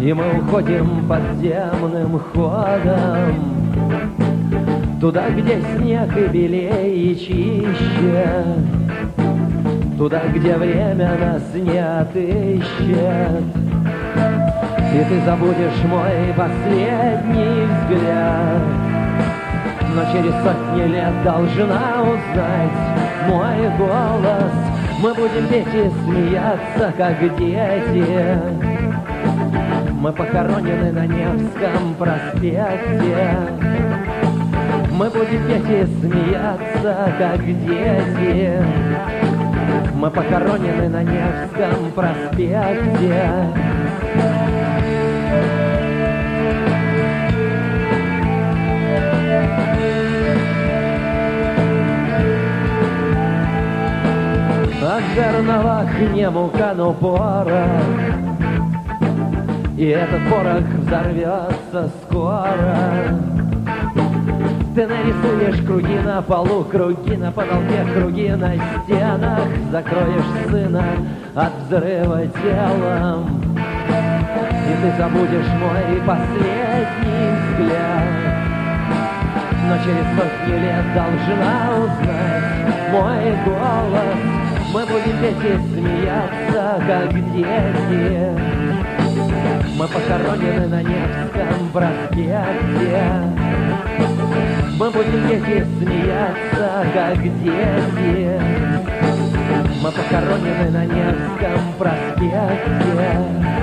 И мы уходим подземным ходом туда, где снег и белее, и чище, туда, где время нас не отыщет. И ты забудешь мой последний взгляд, но через сотни лет должна узнать мой голос. Мы будем петь и смеяться, как дети. Мы похоронены на Невском проспекте. Мы будем петь и смеяться, как дети. Мы похоронены на Невском проспекте. От жернова к нему канул порох, и этот порох взорвется скоро. Ты нарисуешь круги на полу, круги на потолке, круги на стенах. Закроешь сына от взрыва телом, и ты забудешь мой последний взгляд. Но через сотни лет должна узнать мой голос. Мы будем петь и смеяться, как дети. Мы похоронены на Невском проспекте. Мы будем петь и смеяться, как дети. Мы похоронены на Невском проспекте.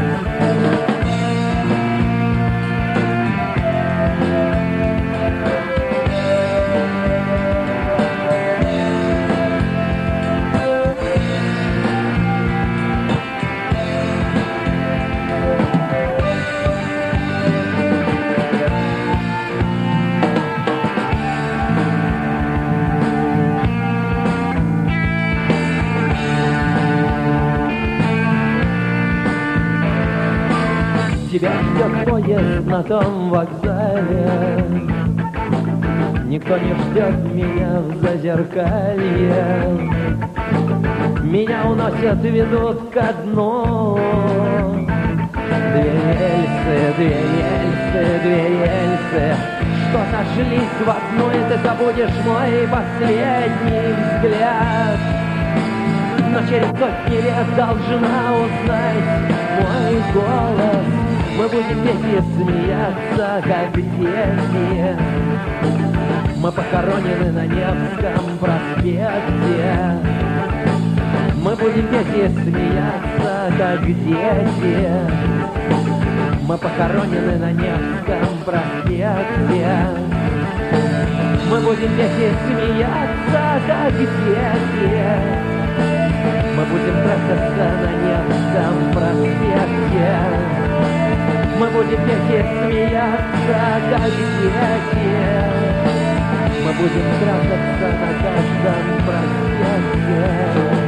Тебя ждет поезд на том вокзале. Никто не ждет меня в Зазеркалье. Меня уносят, ведут ко дну. Две рельсы, две рельсы, две рельсы, что сошлись в одну, и ты забудешь мой последний взгляд. Но через сотни лет должна узнать мой голос. Мы будем петь и смеяться, как дети. Мы похоронены на Невском проспекте. Мы будем петь и смеяться, как дети. Мы похоронены на Невском проспекте. Мы будем петь и смеяться, как дети. Мы будем трахаться на Невском проспекте. Мы будем петь и смеяться, как дети. Мы будем трахаться на каждом проспекте.